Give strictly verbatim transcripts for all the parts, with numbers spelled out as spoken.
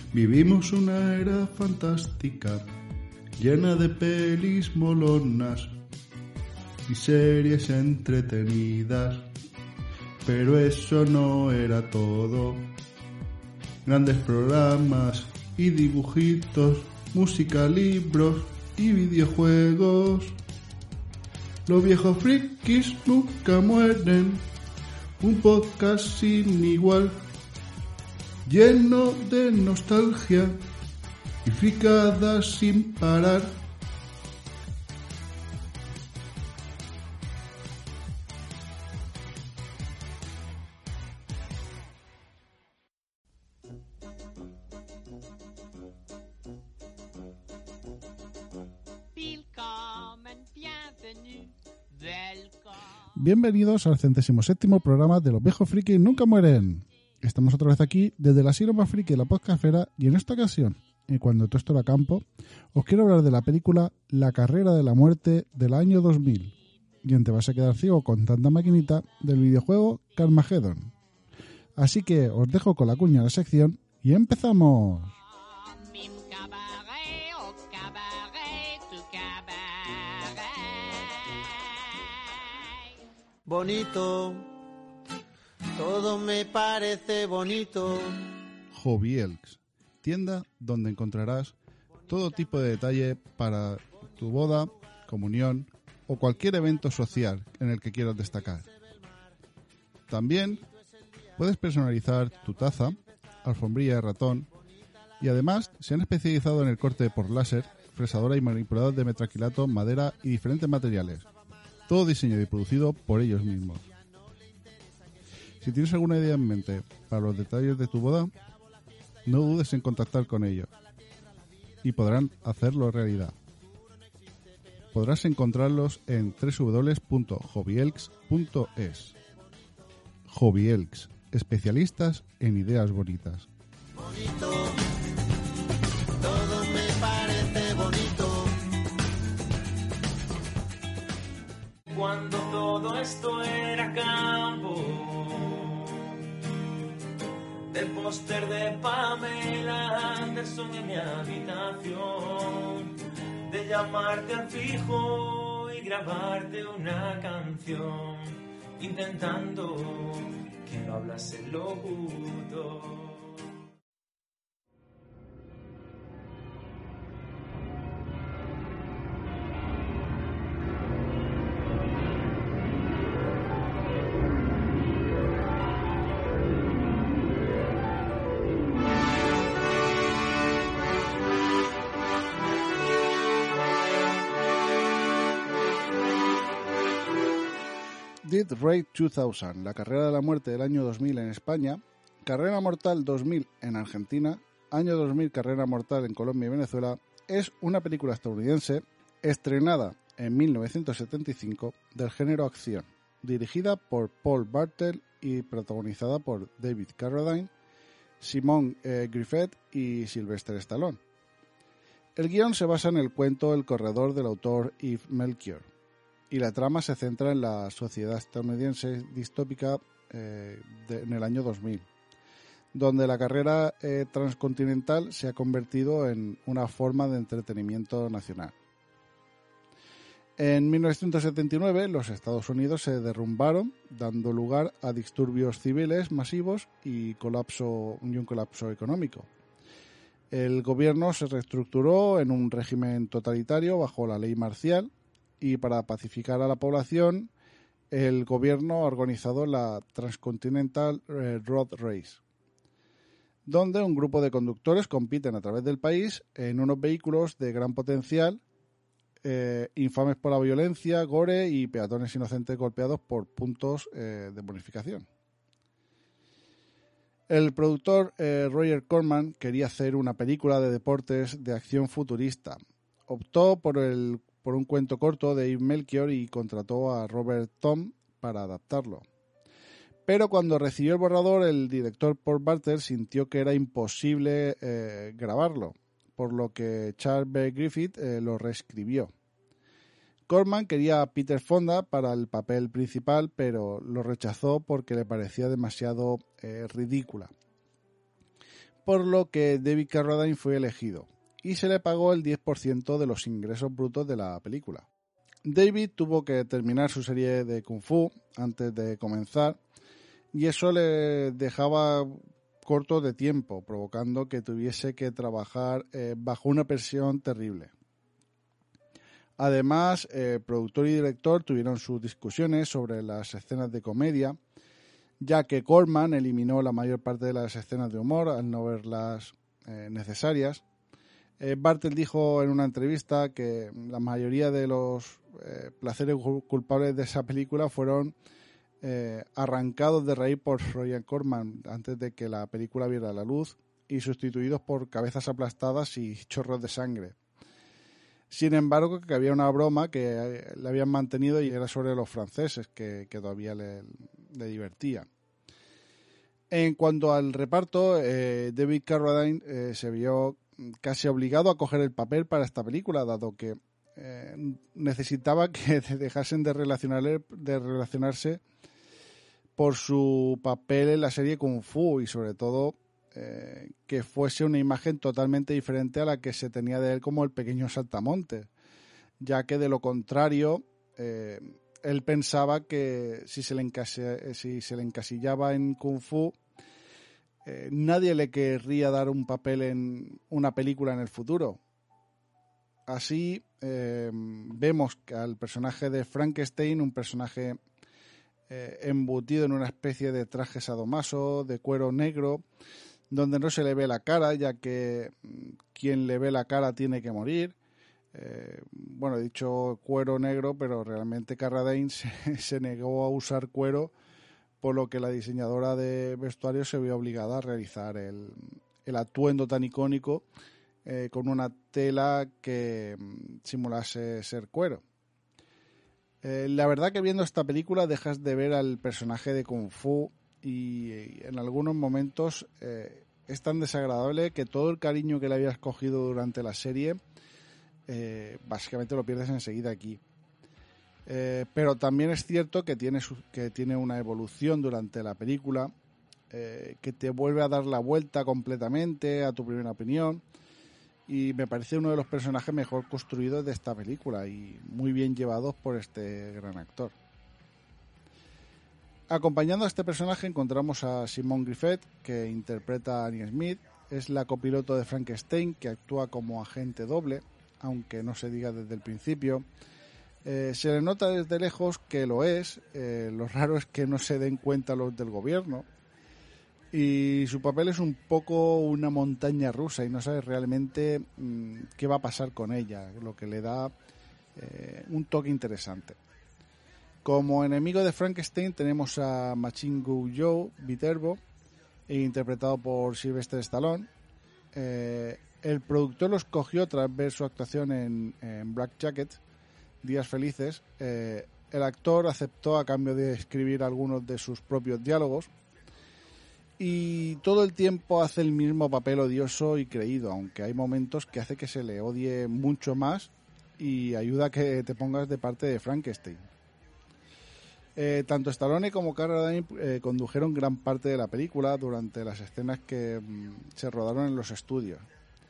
Vivimos una era fantástica, llena de pelis molonas y series entretenidas, pero eso no era todo. Grandes programas y dibujitos, música, libros y videojuegos. Los viejos frikis nunca mueren, un podcast sin igual, lleno de nostalgia y fricadas sin parar. Bienvenidos al centésimo séptimo programa de Los viejos frikis nunca mueren. Estamos otra vez aquí desde la sierra más friki de la podcastfera y en esta ocasión, y cuando todo esto era campo, os quiero hablar de la película La carrera de la muerte del año dos mil. Y te vas a quedar ciego con tanta maquinita del videojuego Carmageddon. Así que os dejo con la cuña de la sección y empezamos. Bonito, todo me parece bonito. Hobby Elks, tienda donde encontrarás todo tipo de detalle para tu boda, comunión o cualquier evento social en el que quieras destacar. También puedes personalizar tu taza, alfombrilla de ratón y además se han especializado en el corte por láser, fresadora y manipulador de metraquilato, madera y diferentes materiales. Todo diseñado y producido por ellos mismos. Si tienes alguna idea en mente para los detalles de tu boda, no dudes en contactar con ellos y podrán hacerlo realidad. Podrás encontrarlos en doble u doble u doble u punto hobby elks punto es. Hobby Elks, especialistas en ideas bonitas. Bonito, todo me parece bonito. Cuando todo esto era campo, del póster de Pamela Anderson en mi habitación, de llamarte al fijo y grabarte una canción, intentando que no hablase el locutor. Death Race dos mil, la carrera de la muerte del año dos mil en España, Carrera Mortal dos mil en Argentina, año dos mil Carrera Mortal en Colombia y Venezuela, es una película estadounidense estrenada en mil novecientos setenta y cinco del género acción, dirigida por Paul Bartel y protagonizada por David Carradine, Simon eh, Griffith y Sylvester Stallone. El guión se basa en el cuento El corredor del autor Yves Melchior, y la trama se centra en la sociedad estadounidense distópica eh, de, en el año dos mil, donde la carrera eh, transcontinental se ha convertido en una forma de entretenimiento nacional. En mil novecientos setenta y nueve los Estados Unidos se derrumbaron, dando lugar a disturbios civiles masivos y, colapso, y un colapso económico. El gobierno se reestructuró en un régimen totalitario bajo la ley marcial, y para pacificar a la población, el gobierno ha organizado la Transcontinental Road Race, donde un grupo de conductores compiten a través del país en unos vehículos de gran potencial, eh, infames por la violencia, gore y peatones inocentes golpeados por puntos eh, de bonificación. El productor eh, Roger Corman quería hacer una película de deportes de acción futurista. Optó por el por un cuento corto de Yves Melchior y contrató a Robert Thom para adaptarlo. Pero cuando recibió el borrador, el director Paul Bartel sintió que era imposible eh, grabarlo, por lo que Charles B. Griffith eh, lo reescribió. Corman quería a Peter Fonda para el papel principal, pero lo rechazó porque le parecía demasiado eh, ridícula. por lo que David Carradine fue elegido y se le pagó el diez por ciento de los ingresos brutos de la película. David tuvo que terminar su serie de Kung Fu antes de comenzar y eso le dejaba corto de tiempo, provocando que tuviese que trabajar eh, bajo una presión terrible. Además, eh, productor y director tuvieron sus discusiones sobre las escenas de comedia, ya que Corman eliminó la mayor parte de las escenas de humor al no verlas eh, necesarias. Eh, Bartel dijo en una entrevista que la mayoría de los eh, placeres culpables de esa película fueron eh, arrancados de raíz por Roger Corman antes de que la película viera la luz y sustituidos por cabezas aplastadas y chorros de sangre. Sin embargo, que había una broma que le habían mantenido y era sobre los franceses, que, que todavía le, le divertía. En cuanto al reparto, eh, David Carradine eh, se vio casi obligado a coger el papel para esta película, dado que eh, necesitaba que dejasen de, relacionar, de relacionarse por su papel en la serie Kung Fu y sobre todo eh, que fuese una imagen totalmente diferente a la que se tenía de él como el pequeño saltamontes, ya que de lo contrario eh, él pensaba que si se le, encase, si se le encasillaba en Kung Fu eh, nadie le querría dar un papel en una película en el futuro. Así eh, vemos que al personaje de Frankenstein, un personaje eh, embutido en una especie de traje sadomaso de cuero negro, donde no se le ve la cara, ya que quien le ve la cara tiene que morir. Eh, bueno, he dicho cuero negro, pero realmente Carradine se, se negó a usar cuero, por lo que la diseñadora de vestuario se vio obligada a realizar el, el atuendo tan icónico eh, con una tela que simulase ser cuero. Eh, la verdad que viendo esta película dejas de ver al personaje de Kung Fu y, y en algunos momentos eh, es tan desagradable que todo el cariño que le habías cogido durante la serie eh, básicamente lo pierdes enseguida aquí. Eh, pero también es cierto que tiene, su, que tiene una evolución durante la película eh, que te vuelve a dar la vuelta completamente a tu primera opinión y me parece uno de los personajes mejor construidos de esta película y muy bien llevados por este gran actor. Acompañando a este personaje encontramos a Simone Griffith, que interpreta a Annie Smith. Es la copiloto de Frankenstein, que actúa como agente doble, aunque no se diga desde el principio. Eh, se le nota desde lejos que lo es, eh, lo raro es que no se den cuenta los del gobierno, y su papel es un poco una montaña rusa y no sabes realmente mmm, qué va a pasar con ella, lo que le da eh, un toque interesante. Como enemigo de Frankenstein tenemos a Machingu Joe Viterbo, interpretado por Sylvester Stallone. Eh, el productor lo escogió tras ver su actuación en, en Black Jacket, Días Felices. Eh, el actor aceptó a cambio de escribir algunos de sus propios diálogos y todo el tiempo hace el mismo papel odioso y creído, aunque hay momentos que hace que se le odie mucho más y ayuda a que te pongas de parte de Frankenstein. Eh, tanto Stallone como Carradine eh, condujeron gran parte de la película durante las escenas que mm, se rodaron en los estudios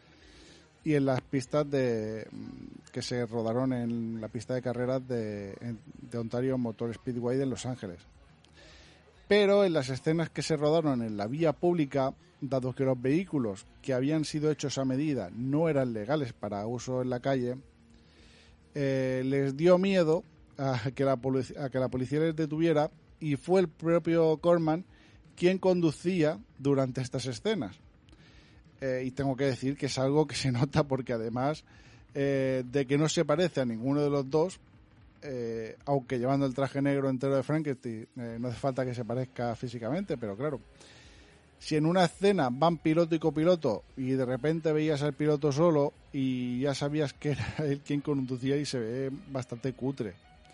y en las pistas de que se rodaron en la pista de carreras de, de Ontario Motor Speedway de Los Ángeles. Pero en las escenas que se rodaron en la vía pública, dado que los vehículos que habían sido hechos a medida no eran legales para uso en la calle, eh, les dio miedo a que, la polic- a que la policía les detuviera y fue el propio Corman quien conducía durante estas escenas. Eh, y tengo que decir que es algo que se nota porque además eh, de que no se parece a ninguno de los dos, eh, aunque llevando el traje negro entero de Frankenstein, eh, no hace falta que se parezca físicamente, pero claro, si en una escena van piloto y copiloto y de repente veías al piloto solo y ya sabías que era él quien conducía y se ve bastante cutre.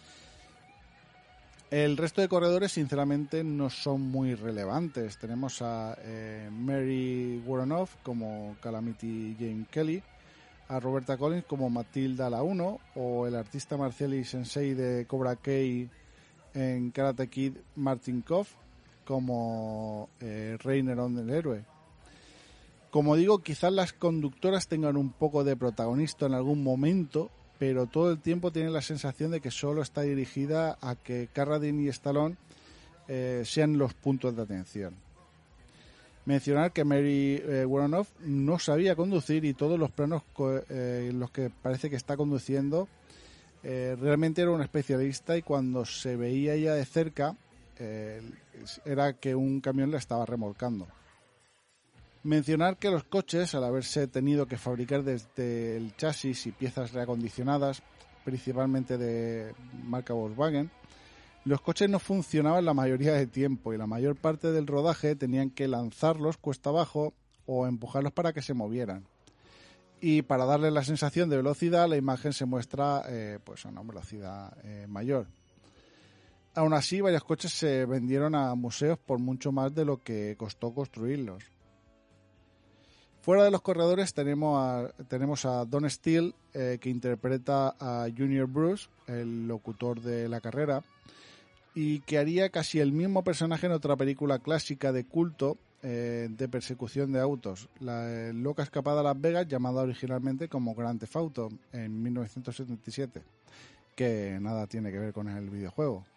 El resto de corredores sinceramente no son muy relevantes. Tenemos a eh, Mary Woronov como Calamity Jane Kelly, a Roberta Collins como Matilda la uno o el artista marcial y sensei de Cobra Kai en Karate Kid Martin Koff como eh, Reiner On el héroe. Como digo, quizás las conductoras tengan un poco de protagonista en algún momento, pero todo el tiempo tiene la sensación de que solo está dirigida a que Carradine y Stallone eh, sean los puntos de atención. Mencionar que Mary eh, Woronov no sabía conducir y todos los planos eh, en los que parece que está conduciendo eh, realmente era una especialista, y cuando se veía ella de cerca eh, era que un camión la estaba remolcando. Mencionar que los coches, al haberse tenido que fabricar desde el chasis y piezas reacondicionadas, principalmente de marca Volkswagen, los coches no funcionaban la mayoría del tiempo y la mayor parte del rodaje tenían que lanzarlos cuesta abajo o empujarlos para que se movieran. Y para darle la sensación de velocidad, la imagen se muestra eh, pues a una velocidad eh, mayor. Aún así, varios coches se vendieron a museos por mucho más de lo que costó construirlos. Fuera de los corredores tenemos a, tenemos a Don Steele, eh, que interpreta a Junior Bruce, el locutor de la carrera, y que haría casi el mismo personaje en otra película clásica de culto eh, de persecución de autos, La loca escapada a Las Vegas, llamada originalmente como Grand Theft Auto en mil novecientos setenta y siete, que nada tiene que ver con el videojuego.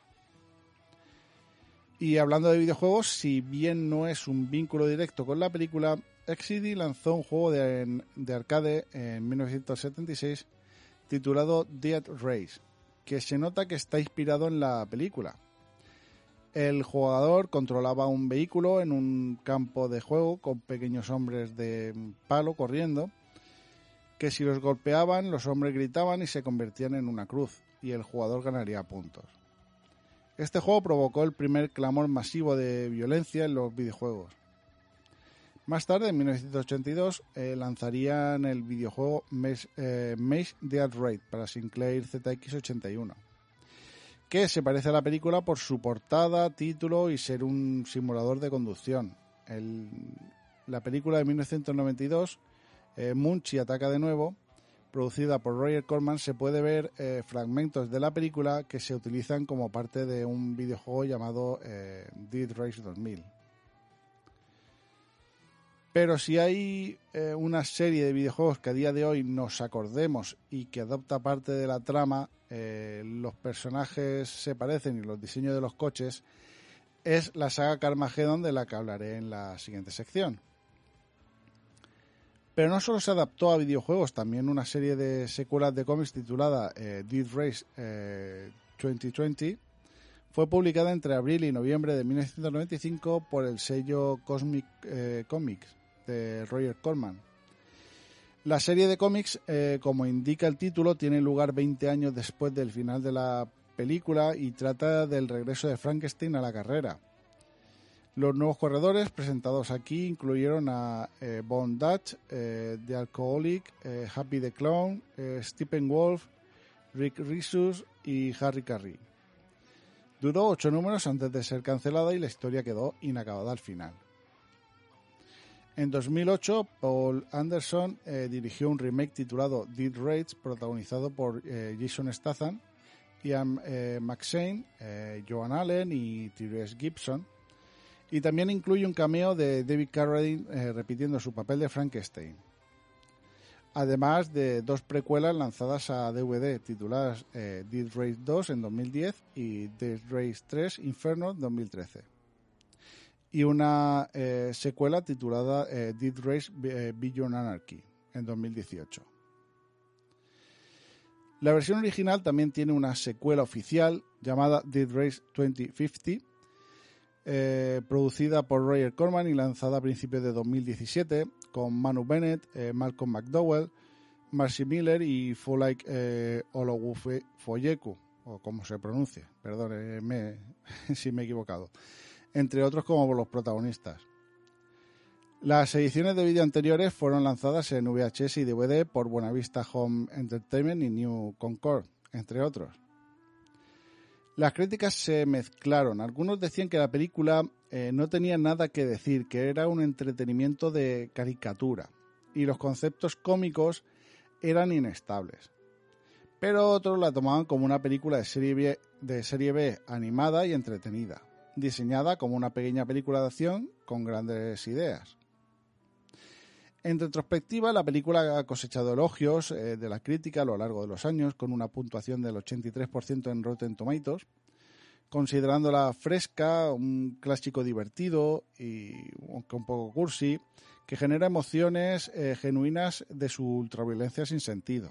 Y hablando de videojuegos, si bien no es un vínculo directo con la película, Exidy lanzó un juego de, de arcade en mil novecientos setenta y seis titulado Death Race, que se nota que está inspirado en la película. El jugador controlaba un vehículo en un campo de juego con pequeños hombres de palo corriendo, que si los golpeaban, los hombres gritaban y se convertían en una cruz, y el jugador ganaría puntos. Este juego provocó el primer clamor masivo de violencia en los videojuegos. Más tarde, en mil novecientos ochenta y dos, eh, lanzarían el videojuego Maze, eh, Maze Death Race para Sinclair Z X ochenta y uno, que se parece a la película por su portada, título y ser un simulador de conducción. El, la película de mil novecientos noventa y dos, eh, Munchie ataca de nuevo, producida por Roger Corman, se puede ver eh, fragmentos de la película que se utilizan como parte de un videojuego llamado eh, Death Race dos mil. Pero si hay eh, una serie de videojuegos que a día de hoy nos acordemos y que adopta parte de la trama, eh, los personajes se parecen y los diseños de los coches, es la saga Carmageddon, de la que hablaré en la siguiente sección. Pero no solo se adaptó a videojuegos, también una serie de secuelas de cómics titulada eh, Death Race eh, veinte veinte fue publicada entre abril y noviembre de mil novecientos noventa y cinco por el sello Cosmic eh, Comics de Roger Corman. La serie de cómics, eh, como indica el título, tiene lugar veinte años después del final de la película y trata del regreso de Frankenstein a la carrera. Los nuevos corredores presentados aquí incluyeron a eh, Von Dutch, eh, The Alcoholic, eh, Happy the Clown, eh, Stephen Wolf, Rick Risus y Harry Carey. Duró ocho números antes de ser cancelada y la historia quedó inacabada al final. En dos mil ocho, Paul Anderson eh, dirigió un remake titulado Death Race, protagonizado por eh, Jason Statham, Ian eh, McShane, eh, Joan Allen y Tyrese Gibson, y también incluye un cameo de David Carradine eh, repitiendo su papel de Frankenstein, además de dos precuelas lanzadas a D V D tituladas eh, Death Race dos en dos mil diez y Death Race tres Inferno en dos mil trece, y una eh, secuela titulada eh, Death Race eh, Beyond Anarchy en dos mil dieciocho. La versión original también tiene una secuela oficial llamada Death Race veinte cincuenta, eh, producida por Roger Corman y lanzada a principios de dos mil diecisiete, con Manu Bennett, eh, Malcolm McDowell, Marcy Miller y Folaik eh, Ologufoyeku, o como se pronuncia, perdónenme si me he equivocado, entre otros como los protagonistas. Las ediciones de vídeo anteriores fueron lanzadas en V H S y D V D por Buena Vista Home Entertainment y New Concord, entre otros. Las críticas se mezclaron. Algunos decían que la película eh, no tenía nada que decir, que era un entretenimiento de caricatura y los conceptos cómicos eran inestables. Pero otros la tomaban como una película de serie B, de serie B animada y entretenida, diseñada como una pequeña película de acción con grandes ideas. En retrospectiva, la película ha cosechado elogios eh, de la crítica a lo largo de los años, con una puntuación del ochenta y tres por ciento en Rotten Tomatoes, considerándola fresca, un clásico divertido y aunque un poco cursi, que genera emociones eh, genuinas de su ultraviolencia sin sentido.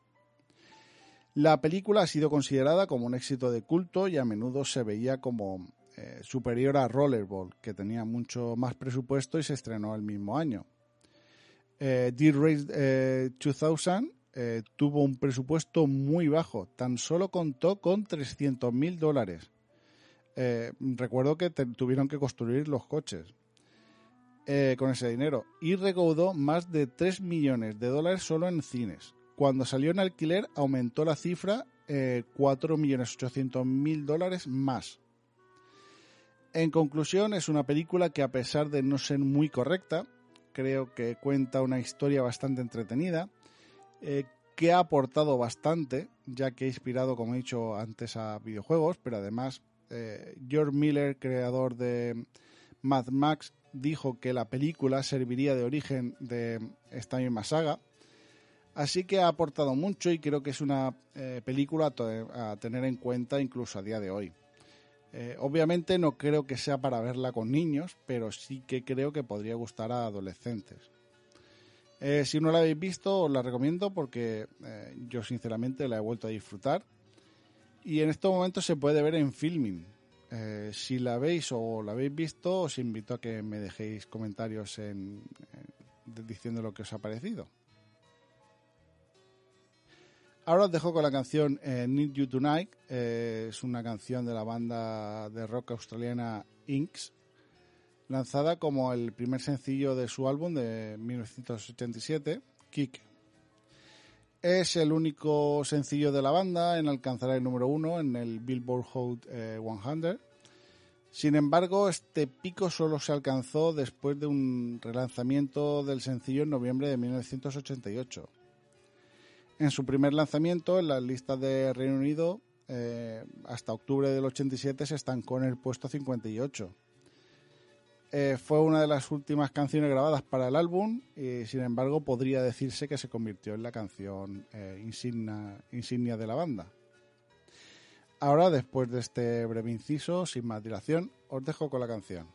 La película ha sido considerada como un éxito de culto y a menudo se veía como eh, superior a Rollerball, que tenía mucho más presupuesto y se estrenó el mismo año. Eh, Dead Race eh, dos mil eh, tuvo un presupuesto muy bajo, tan solo contó con trescientos mil dólares. Eh, recuerdo que te, tuvieron que construir los coches eh, con ese dinero y recaudó más de tres millones de dólares solo en cines. Cuando salió en alquiler aumentó la cifra eh, cuatro millones ochocientos mil dólares más. En conclusión, es una película que, a pesar de no ser muy correcta, creo que cuenta una historia bastante entretenida, eh, que ha aportado bastante, ya que ha inspirado, como he dicho antes, a videojuegos, pero además eh, George Miller, creador de Mad Max, dijo que la película serviría de origen de esta misma saga. Así que ha aportado mucho y creo que es una eh, película a, to- a tener en cuenta incluso a día de hoy. Eh, obviamente no creo que sea para verla con niños, pero sí que creo que podría gustar a adolescentes. Eh, si no la habéis visto, os la recomiendo porque eh, yo sinceramente la he vuelto a disfrutar. Y en estos momentos se puede ver en Filmin. Eh, si la veis o la habéis visto, os invito a que me dejéis comentarios en, en, diciendo lo que os ha parecido. Ahora os dejo con la canción eh, Need You Tonight. Eh, es una canción de la banda de rock australiana Inks, lanzada como el primer sencillo de su álbum de mil novecientos ochenta y siete, Kick. Es el único sencillo de la banda en alcanzar el número uno en el Billboard Hot eh, cien. Sin embargo, este pico solo se alcanzó después de un relanzamiento del sencillo en noviembre de mil novecientos ochenta y ocho. En su primer lanzamiento, en las listas de Reino Unido, eh, hasta octubre del ochenta y siete se estancó en el puesto cincuenta y ocho. Eh, fue una de las últimas canciones grabadas para el álbum y, sin embargo, podría decirse que se convirtió en la canción eh, insignia, insignia de la banda. Ahora, después de este breve inciso, sin más dilación, os dejo con la canción.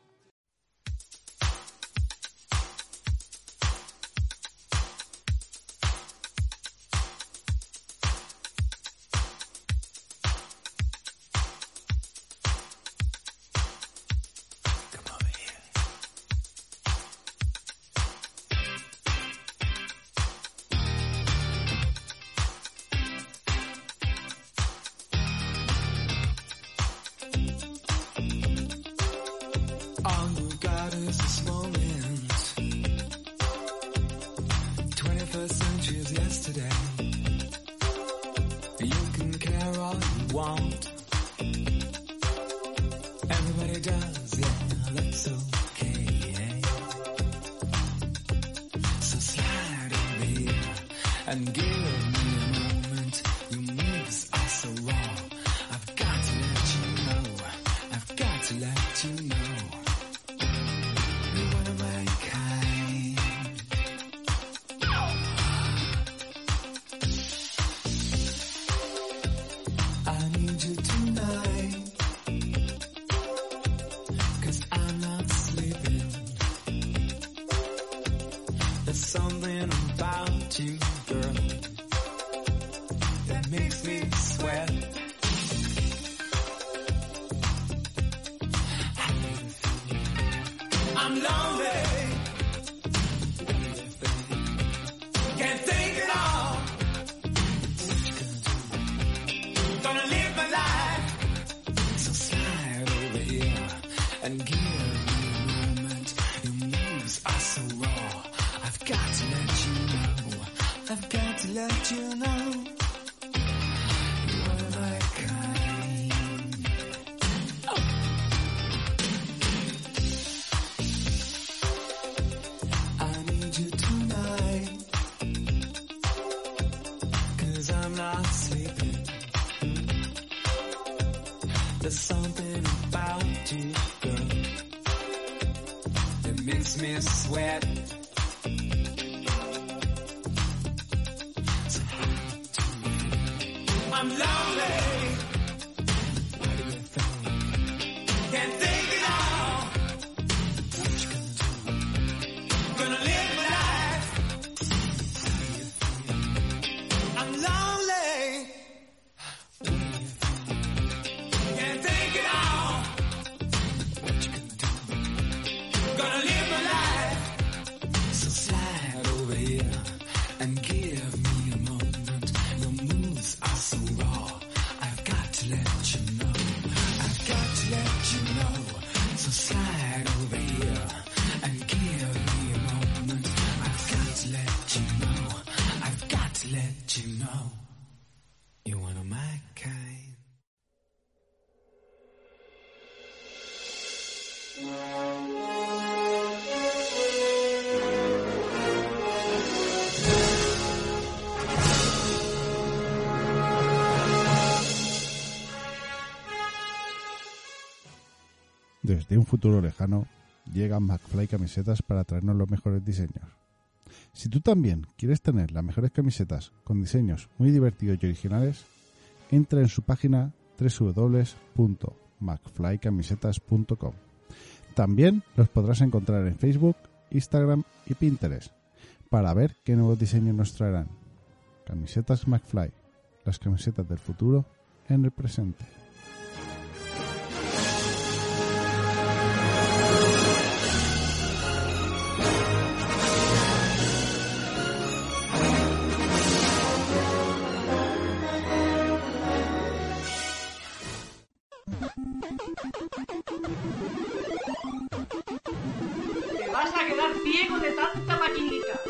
Makes me sweat. I'm lonely. Can't think it all. Gonna live my life. I'm lonely. Can't think it all. Gonna live my life. So slide over here and give me a moment. Your moves are so raw. I've got to let you know. I've got to let you know. So slide over here and give me a moment. I've got to let you know. I've got to let you know. You're one of my kind. Desde un futuro lejano, llegan McFly Camisetas para traernos los mejores diseños. Si tú también quieres tener las mejores camisetas con diseños muy divertidos y originales, entra en su página doble u doble u doble u punto mcfly camisetas punto com. También los podrás encontrar en Facebook, Instagram y Pinterest para ver qué nuevos diseños nos traerán. Camisetas McFly, las camisetas del futuro en el presente. Te vas a quedar ciego de tanta maquinita.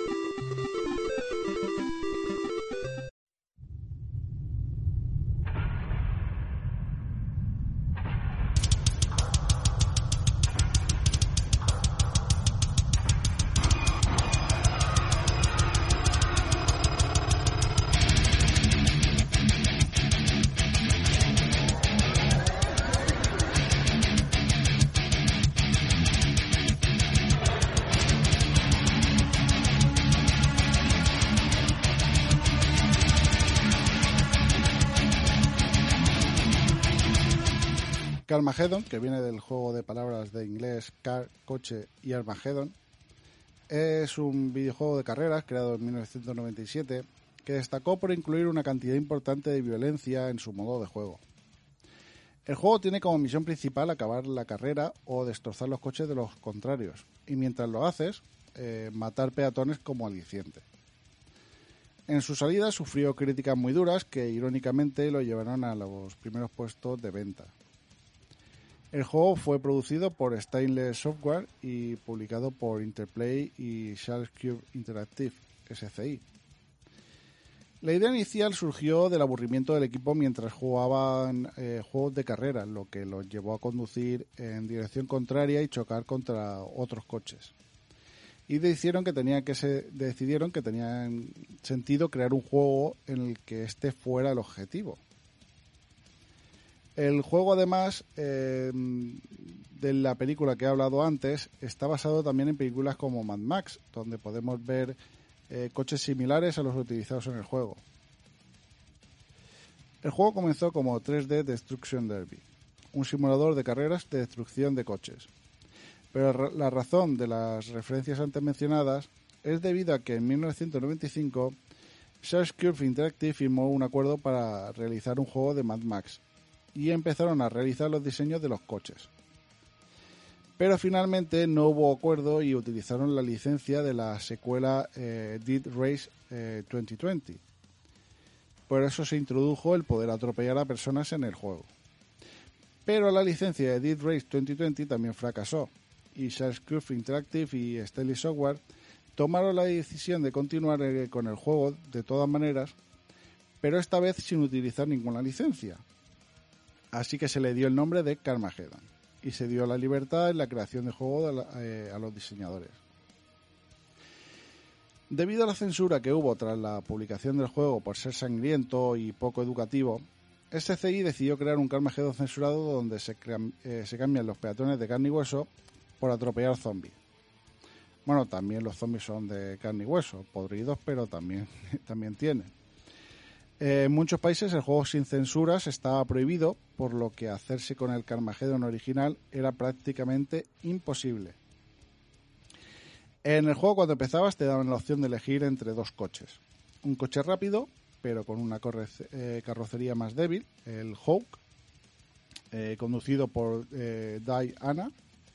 Carmageddon, que viene del juego de palabras de inglés car, coche y Armageddon, es un videojuego de carreras creado en mil novecientos noventa y siete que destacó por incluir una cantidad importante de violencia en su modo de juego. El juego tiene como misión principal acabar la carrera o destrozar los coches de los contrarios, y mientras lo haces, eh, matar peatones como aliciente. En su salida sufrió críticas muy duras que irónicamente lo llevaron a los primeros puestos de venta. El juego fue producido por Stainless Software y publicado por Interplay y Charles Cube Interactive, S C I. La idea inicial surgió del aburrimiento del equipo mientras jugaban eh, juegos de carrera, lo que los llevó a conducir en dirección contraria y chocar contra otros coches. Y decidieron que tenía que se, decidieron que tenía sentido crear un juego en el que este fuera el objetivo. El juego, además eh, de la película que he hablado antes, está basado también en películas como Mad Max, donde podemos ver eh, coches similares a los utilizados en el juego. El juego comenzó como tres D Destruction Derby, un simulador de carreras de destrucción de coches. Pero la razón de las referencias antes mencionadas es debido a que en mil novecientos noventa y cinco Charles Cube Interactive firmó un acuerdo para realizar un juego de Mad Max, y empezaron a realizar los diseños de los coches. Pero finalmente no hubo acuerdo y utilizaron la licencia de la secuela eh, Dead Race eh, veinte veinte. Por eso se introdujo el poder atropellar a personas en el juego. Pero la licencia de Dead Race veinte veinte también fracasó, y Charles Cube Interactive y Stainless Software tomaron la decisión de continuar eh, con el juego de todas maneras, pero esta vez sin utilizar ninguna licencia. Así que se le dio el nombre de Carmageddon y se dio la libertad en la creación de juego de la, eh, a los diseñadores. Debido a la censura que hubo tras la publicación del juego por ser sangriento y poco educativo, S C I decidió crear un Carmageddon censurado donde se, crean, eh, se cambian los peatones de carne y hueso por atropellar zombies. Bueno, también los zombies son de carne y hueso, podridos, pero también, también tienen. Eh, en muchos países el juego sin censuras estaba prohibido, por lo que hacerse con el Carmageddon original era prácticamente imposible. En el juego, cuando empezabas, te daban la opción de elegir entre dos coches. Un coche rápido, pero con una corre- eh, carrocería más débil, el Hawk, eh, conducido por eh, Diana,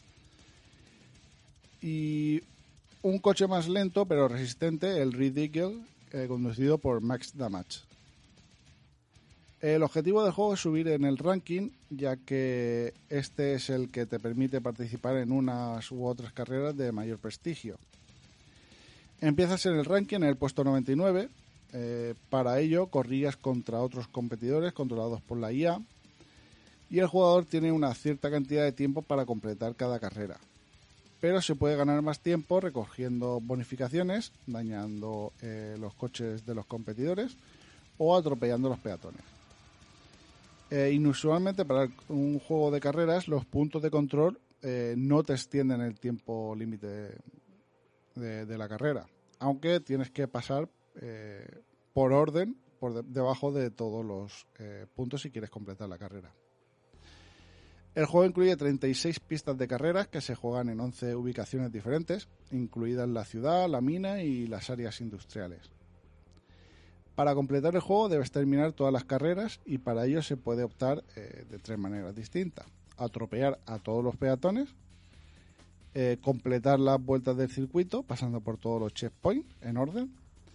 y un coche más lento pero resistente, el Red Eagle, eh, conducido por Max Damage. El objetivo del juego es subir en el ranking, ya que este es el que te permite participar en unas u otras carreras de mayor prestigio. Empiezas en el ranking en el puesto noventa y nueve. Eh, para ello corrías contra otros competidores controlados por la I A, y el jugador tiene una cierta cantidad de tiempo para completar cada carrera. Pero se puede ganar más tiempo recogiendo bonificaciones, dañando eh, los coches de los competidores o atropellando a los peatones. Eh, inusualmente para un juego de carreras, los puntos de control eh, no te extienden el tiempo límite de, de, de la carrera, aunque tienes que pasar eh, por orden por de, debajo de todos los eh, puntos si quieres completar la carrera. El juego incluye treinta y seis pistas de carreras que se juegan en once ubicaciones diferentes, incluidas la ciudad, la mina y las áreas industriales. Para completar el juego debes terminar todas las carreras, y para ello se puede optar eh, de tres maneras distintas: atropellar a todos los peatones, eh, completar las vueltas del circuito pasando por todos los checkpoints en orden,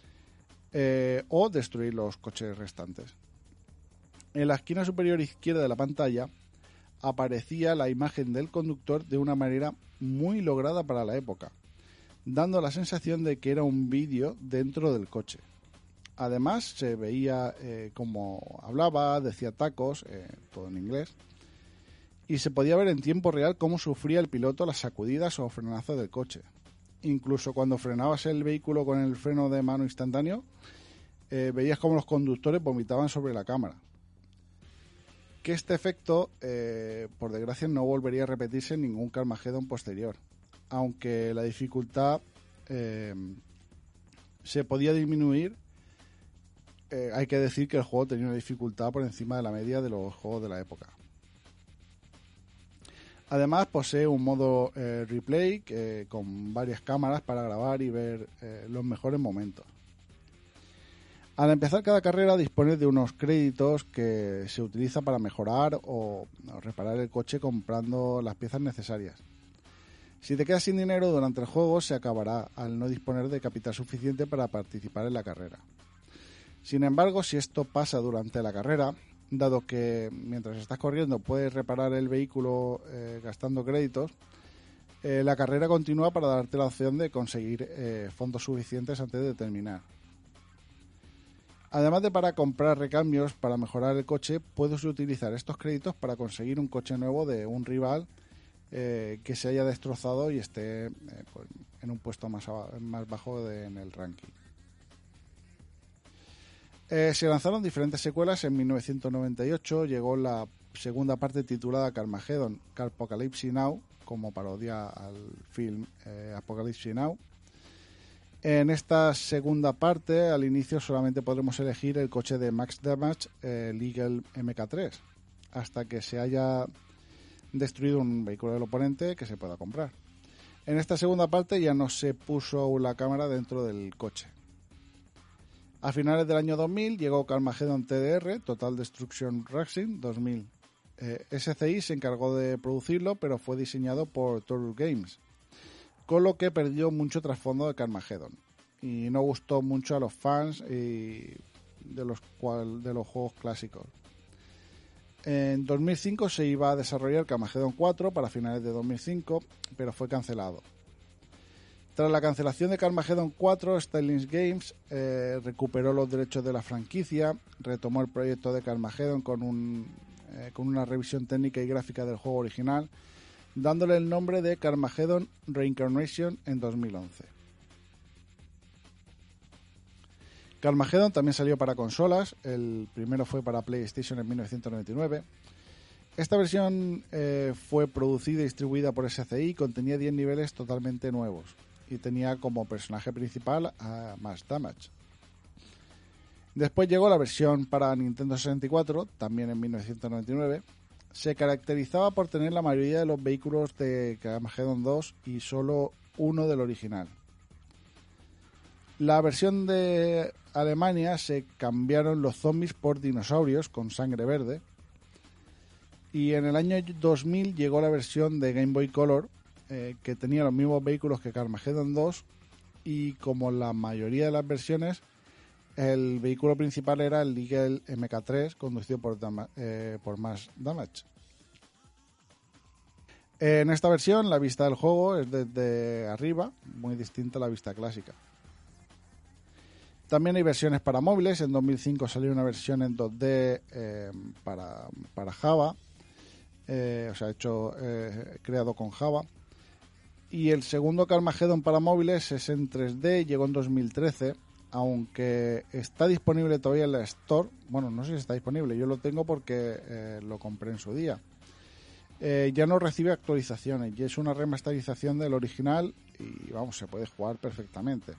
eh, o destruir los coches restantes. En la esquina superior izquierda de la pantalla aparecía la imagen del conductor de una manera muy lograda para la época, dando la sensación de que era un vídeo dentro del coche. Además, se veía eh, cómo hablaba, decía tacos, eh, todo en inglés, y se podía ver en tiempo real cómo sufría el piloto las sacudidas o frenazos del coche. Incluso cuando frenabas el vehículo con el freno de mano instantáneo, eh, veías cómo los conductores vomitaban sobre la cámara. Que este efecto, eh, por desgracia, no volvería a repetirse en ningún Carmageddon posterior, aunque la dificultad eh, se podía disminuir. Eh, hay que decir que el juego tenía una dificultad por encima de la media de los juegos de la época. Además, posee un modo eh, replay eh, con varias cámaras para grabar y ver eh, los mejores momentos. Al empezar cada carrera dispones de unos créditos que se utiliza para mejorar o, o reparar el coche comprando las piezas necesarias. Si te quedas sin dinero durante el juego, se acabará al no disponer de capital suficiente para participar en la carrera. Sin embargo, si esto pasa durante la carrera, dado que mientras estás corriendo puedes reparar el vehículo eh, gastando créditos, eh, la carrera continúa para darte la opción de conseguir eh, fondos suficientes antes de terminar. Además de para comprar recambios para mejorar el coche, puedes utilizar estos créditos para conseguir un coche nuevo de un rival eh, que se haya destrozado y esté eh, pues, en un puesto más, más bajo de, en el ranking. Eh, se lanzaron diferentes secuelas. En mil novecientos noventa y ocho llegó la segunda parte titulada Carmageddon Apocalypse Now, como parodia al film eh, Apocalypse Now. En esta segunda parte, al inicio solamente podremos elegir el coche de Max Damage, eh, el Eagle M K tres, hasta que se haya destruido un vehículo del oponente que se pueda comprar. En esta segunda parte ya no se puso la cámara dentro del coche. A finales del año dos mil llegó Carmageddon T D R, Total Destruction Racing dos mil. Eh, S C I se encargó de producirlo, pero fue diseñado por Tour Games, con lo que perdió mucho trasfondo de Carmageddon y no gustó mucho a los fans y de los cual, de los juegos clásicos. En dos mil cinco se iba a desarrollar Carmageddon cuatro para finales de dos mil cinco, pero fue cancelado. Tras la cancelación de Carmageddon cuatro, Stylings Games eh, recuperó los derechos de la franquicia, retomó el proyecto de Carmageddon con, un, eh, con una revisión técnica y gráfica del juego original, dándole el nombre de Carmageddon Reincarnation en dos mil once. Carmageddon también salió para consolas. El primero fue para PlayStation en mil novecientos noventa y nueve. Esta versión eh, fue producida y distribuida por S C I y contenía diez niveles totalmente nuevos y tenía como personaje principal a Max Damage. Después llegó la versión para Nintendo sesenta y cuatro, también en mil novecientos noventa y nueve. Se caracterizaba por tener la mayoría de los vehículos de Carmageddon dos y solo uno del original. La versión de Alemania se cambiaron los zombies por dinosaurios con sangre verde. Y en el año dos mil llegó la versión de Game Boy Color, eh, que tenía los mismos vehículos que Carmageddon dos, y como la mayoría de las versiones, el vehículo principal era el Eagle M K tres, conducido por, Dama, eh, por Mass Damage. En esta versión, la vista del juego es desde arriba, muy distinta a la vista clásica. También hay versiones para móviles. En dos mil cinco salió una versión en dos D eh, para, para Java, eh, o sea, hecho eh, creado con Java. Y el segundo Carmageddon para móviles es en tres D, llegó en dos mil trece, aunque está disponible todavía en la Store. Bueno, no sé si está disponible, yo lo tengo porque eh, lo compré en su día. Eh, ya no recibe actualizaciones y es una remasterización del original y vamos, se puede jugar perfectamente.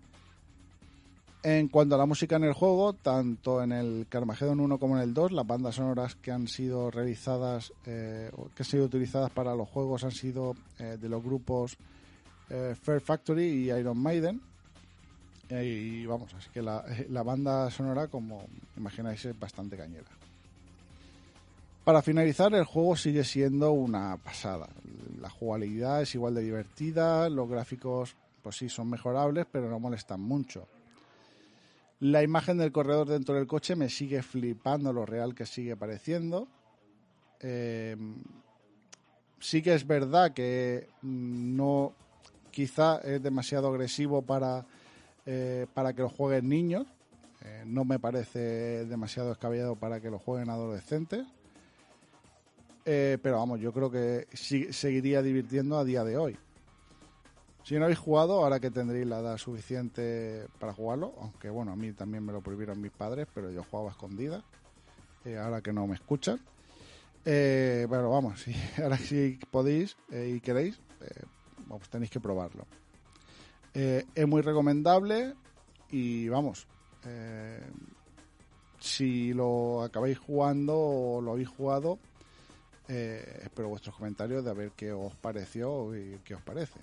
En cuanto a la música en el juego, tanto en el Carmageddon uno como en el dos, las bandas sonoras que han sido realizadas, eh, que han sido utilizadas para los juegos han sido eh, de los grupos eh, Fear Factory y Iron Maiden. Eh, y vamos, así que la, la banda sonora, como imagináis, es bastante cañera. Para finalizar, el juego sigue siendo una pasada. La jugabilidad es igual de divertida, los gráficos pues sí son mejorables, pero no molestan mucho. La imagen del corredor dentro del coche me sigue flipando lo real que sigue pareciendo. Eh, sí que es verdad que no, quizá es demasiado agresivo para, eh, para que lo jueguen niños. Eh, no me parece demasiado descabellado para que lo jueguen adolescentes. Eh, pero vamos, yo creo que sí, seguiría divirtiendo a día de hoy. Si no habéis jugado, ahora que tendréis la edad suficiente para jugarlo, aunque bueno, a mí también me lo prohibieron mis padres, pero yo jugaba a escondidas, eh, ahora que no me escuchan. Eh, pero vamos, si, ahora si podéis eh, y queréis, eh, pues tenéis que probarlo. Eh, es muy recomendable y vamos, eh, si lo acabáis jugando o lo habéis jugado, eh, espero vuestros comentarios de a ver qué os pareció y qué os parece.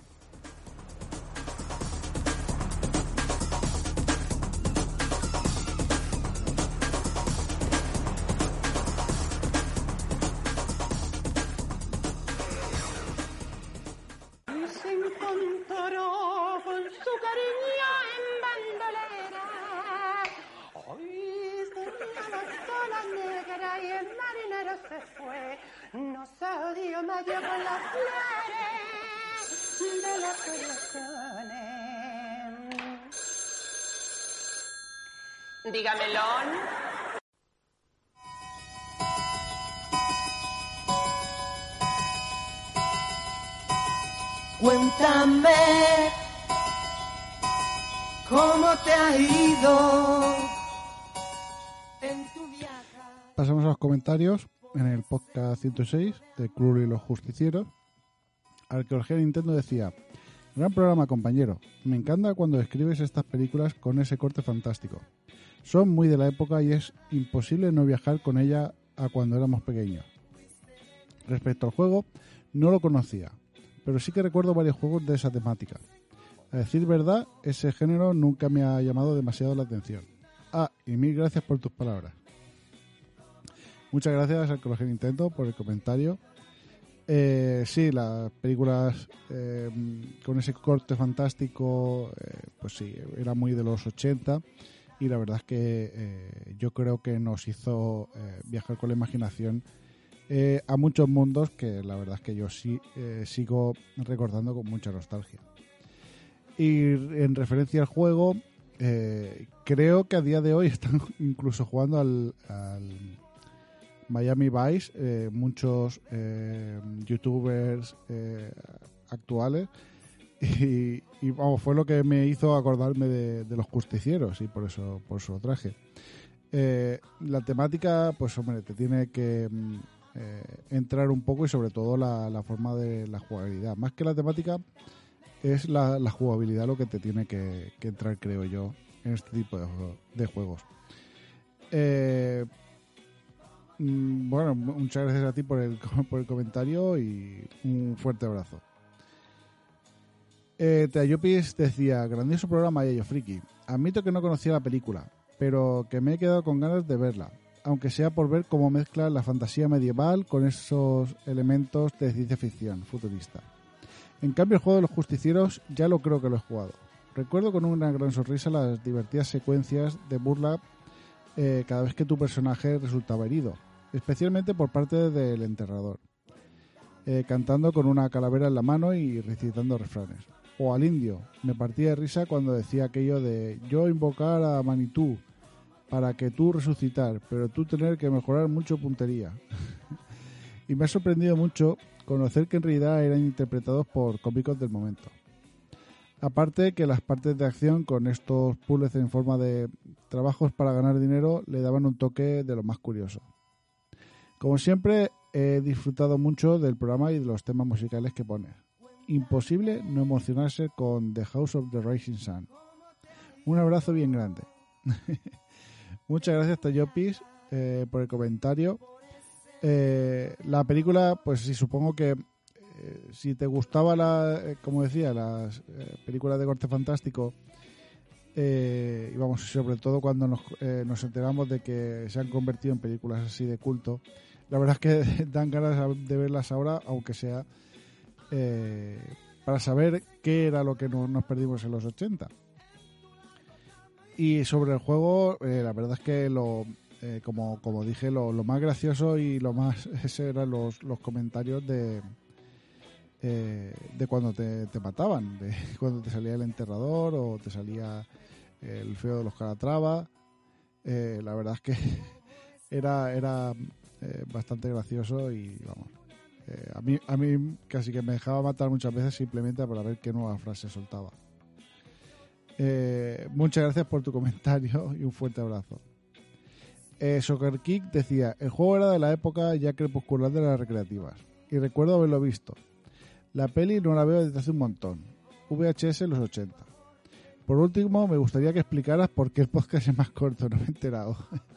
Se encontró con su cariño en bandolera. Hoy soñaba sola negra y el marinero se fue. No se dio medio con las flores de las ilusiones. Dígamelo. Cuéntame cómo te ha ido en tu viaje. Pasamos a los comentarios en el podcast ciento seis de Krul y los Justicieros. Arqueología Nintendo decía: gran programa, compañero. Me encanta cuando describes estas películas con ese corte fantástico. Son muy de la época y es imposible no viajar con ella a cuando éramos pequeños. Respecto al juego, no lo conocía, pero sí que recuerdo varios juegos de esa temática. A decir verdad, ese género nunca me ha llamado demasiado la atención. Ah, y mil gracias por tus palabras. Muchas gracias, Arqueología Nintendo, por el comentario. Eh, sí, las películas eh, con ese corte fantástico, eh, pues sí, era muy de los ochenta y la verdad es que eh, yo creo que nos hizo eh, viajar con la imaginación eh, a muchos mundos que la verdad es que yo sí eh, sigo recordando con mucha nostalgia. Y en referencia al juego, eh, creo que a día de hoy están incluso jugando al... al Miami Vice, eh, muchos eh, youtubers eh, actuales y, y vamos, fue lo que me hizo acordarme de, de los Justicieros y por eso por eso lo traje. Eh, la temática, pues hombre, te tiene que eh, entrar un poco y sobre todo la, la forma de la jugabilidad. Más que la temática, es la, la jugabilidad lo que te tiene que, que entrar, creo yo, en este tipo de, de juegos. Eh, mm, bueno, muchas gracias a ti por el, por el comentario y un fuerte abrazo. Eh, Teayopis decía, grandioso programa Yayo Friki. Admito que no conocía la película, pero que me he quedado con ganas de verla, aunque sea por ver cómo mezcla la fantasía medieval con esos elementos de ciencia ficción futurista. En cambio, el juego de los justicieros ya lo creo que lo he jugado. Recuerdo con una gran sonrisa las divertidas secuencias de burla eh, cada vez que tu personaje resultaba herido, especialmente por parte del enterrador, eh, cantando con una calavera en la mano y recitando refranes. O al indio, me partía de risa cuando decía aquello de yo invocar a Manitú para que tú resucitar, pero tú tener que mejorar mucho puntería. Y me ha sorprendido mucho conocer que en realidad eran interpretados por cómicos del momento. Aparte que las partes de acción con estos puzzles en forma de trabajos para ganar dinero le daban un toque de lo más curioso. Como siempre, he disfrutado mucho del programa y de los temas musicales que pones. Imposible no emocionarse con The House of the Rising Sun. Un abrazo bien grande. Muchas gracias, Tayopis, eh, por el comentario. Eh, la película, pues sí, supongo que eh, si te gustaba, la, eh, como decía, las eh, películas de corte fantástico, eh, y vamos, sobre todo cuando nos, eh, nos enteramos de que se han convertido en películas así de culto, la verdad es que dan ganas de verlas ahora, aunque sea eh, para saber qué era lo que no, nos perdimos en los ochenta. Y sobre el juego, eh, la verdad es que lo eh, como, como dije, lo, lo más gracioso y lo más ese eran los, los comentarios de eh, de cuando te, te mataban, de cuando te salía el enterrador o te salía el feo de los Calatrava. Eh, la verdad es que era era eh, bastante gracioso y vamos, eh, a mí a mí casi que me dejaba matar muchas veces simplemente para ver qué nueva frase soltaba. Eh, muchas gracias por tu comentario y un fuerte abrazo. Eh, Soccer Kick decía, el juego era de la época ya crepuscular de las recreativas y recuerdo haberlo visto. La peli no la veo desde hace un montón. V H S en los ochenta. Por último, me gustaría que explicaras por qué el podcast es más corto, no me he enterado.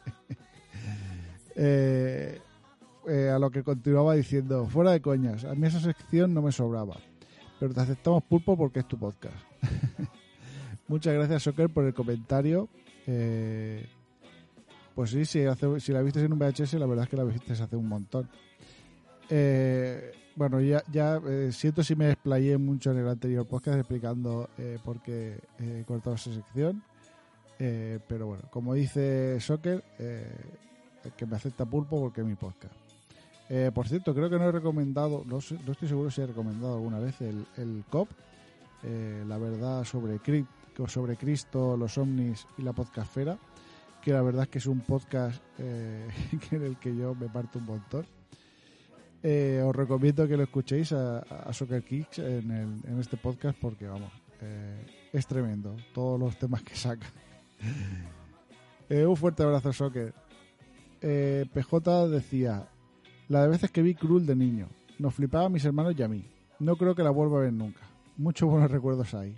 eh, eh, a lo que continuaba diciendo, fuera de coñas, a mí esa sección no me sobraba, pero te aceptamos, Pulpo, porque es tu podcast. Muchas gracias, Soccer, por el comentario. Eh, pues sí, si, hace, si la viste en un V H S, la verdad es que la viste hace un montón. Eh, bueno, ya, ya eh, siento si me explayé mucho en el anterior podcast explicando eh, por qué he cortado esa sección. Eh, pero bueno, como dice Soccer, eh, que me acepta Pulpo porque es mi podcast. Eh, por cierto, creo que no he recomendado, no, sé, no estoy seguro si he recomendado alguna vez el, el C O P, eh, la verdad sobre Cristo. sobre Cristo, los ovnis y la podcastfera, que la verdad es que es un podcast eh, en el que yo me parto un montón. Eh, os recomiendo que lo escuchéis a, a Soccer Kicks en, el, en este podcast porque, vamos, eh, es tremendo todos los temas que saca. eh, un fuerte abrazo, Soccer. Eh, P J decía, la de veces que vi Cruel de niño, nos flipaba a mis hermanos y a mí. No creo que la vuelva a ver nunca. Muchos buenos recuerdos ahí.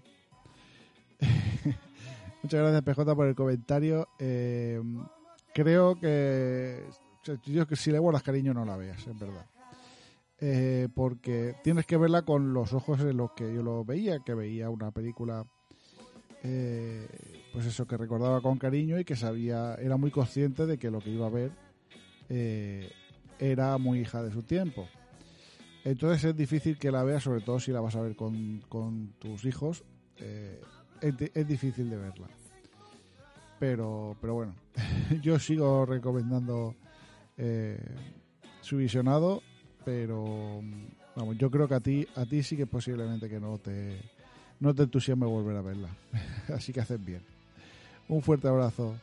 Muchas gracias, P J, por el comentario. Eh, creo que yo que si le guardas cariño no la veas, es verdad. Eh, porque tienes que verla con los ojos en los que yo lo veía, que veía una película, eh, pues eso, que recordaba con cariño y que sabía, era muy consciente de que lo que iba a ver eh, era muy hija de su tiempo. Entonces es difícil que la veas, sobre todo si la vas a ver con, con tus hijos. Eh, es, es difícil de verla. Pero, pero bueno, yo sigo recomendando eh, Su Visionado, pero vamos, yo creo que a ti, a ti sí que posiblemente que no te, no te entusiasme volver a verla. Así que haces bien. Un fuerte abrazo.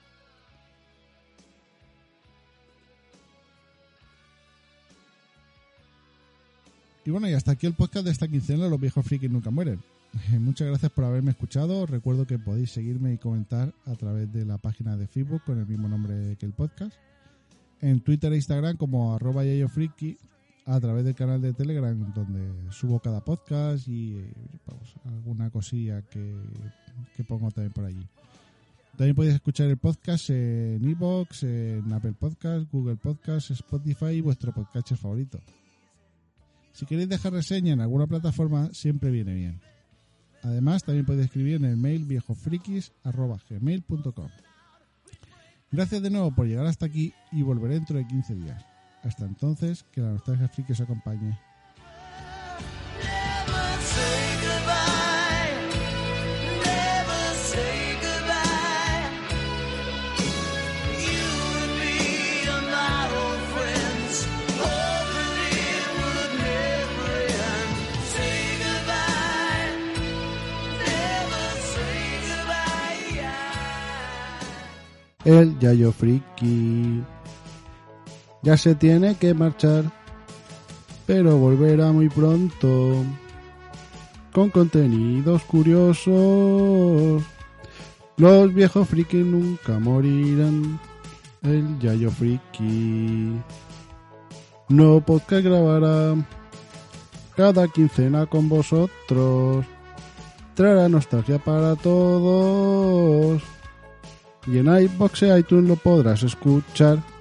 Y bueno, y hasta aquí el podcast de esta quincena de Los Viejos Frikis Nunca Mueren. Eh, muchas gracias por haberme escuchado. Recuerdo que podéis seguirme y comentar a través de la página de Facebook con el mismo nombre que el podcast. En Twitter e Instagram como arroba yayofriki, a través del canal de Telegram donde subo cada podcast y eh, vamos, alguna cosilla que, que pongo también por allí. También podéis escuchar el podcast en iVoox, en Apple Podcast, Google Podcast, Spotify y vuestro podcast favorito. Si queréis dejar reseña en alguna plataforma, siempre viene bien. Además, también podéis escribir en el mail viejofrikis arroba gmail punto com. Gracias de nuevo por llegar hasta aquí y volveré dentro de quince días. Hasta entonces, que la nostalgia friki os acompañe. Never say goodbye. Never say goodbye. You and me are my old friends. Hoping it would never end. Say goodbye. Never say goodbye. El Yayo Friki ya se tiene que marchar, pero volverá muy pronto con contenidos curiosos. Los viejos friki nunca morirán. El Yayo Friki no podcast grabará cada quincena con vosotros. Traerá nostalgia para todos. Y en iVoox e iTunes lo podrás escuchar.